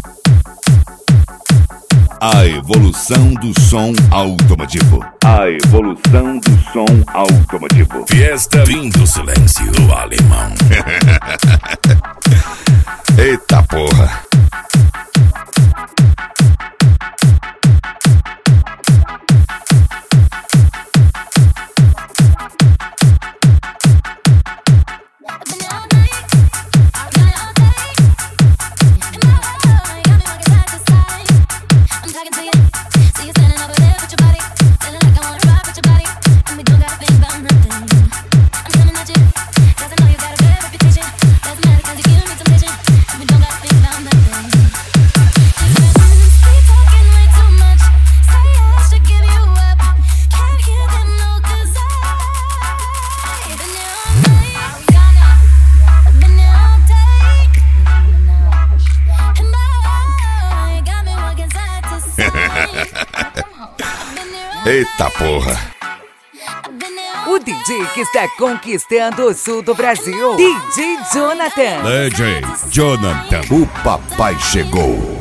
A evolução do som automotivo. A evolução do som automotivo. Fiesta fim do silêncio do alemão. Eita porra. Eita porra. O DJ que está conquistando o sul do Brasil, DJ Jonathan. DJ Jonathan. O papai chegou.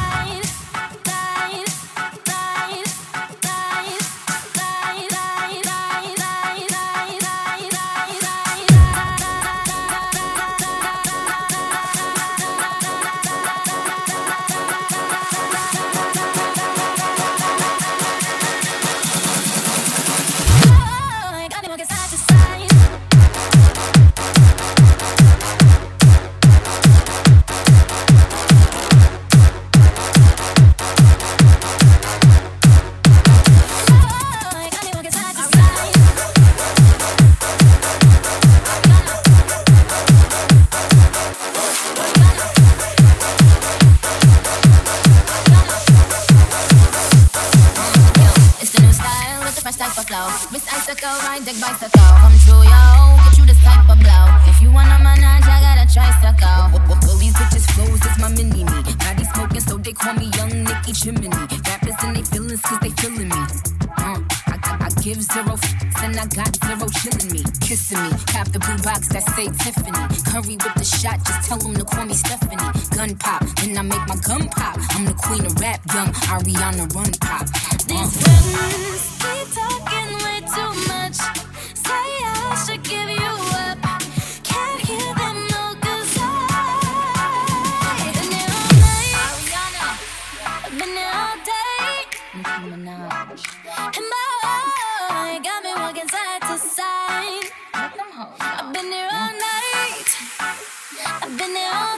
Miss Icicle, ride the bicycle. Come true, yo, get you this type of blow. If you wanna manage, I got a tricycle. Well, these bitches flows is my mini-me. Body smoking, so they call me Young Nicky Chimney. Rappers and they feelings, cause they feeling me. I give zero f***s and I got zero chillin' me. Kissing me, half the blue box that say Tiffany. Curry with the shot, just tell them to call me Stephanie. Gun pop, then I make my gun pop. I'm the queen of rap, young Ariana Run Pop. These friends keep talking way too much. Say I should give you up. Can't hear them no, cause I've been there all night. Ariana, I've been there all day. Nicki Minaj. And boy, got me walking side to side. Let them hoes. I've been there all night. I've been there all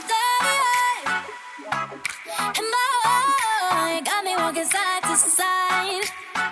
day. And boy, got me walking side to side.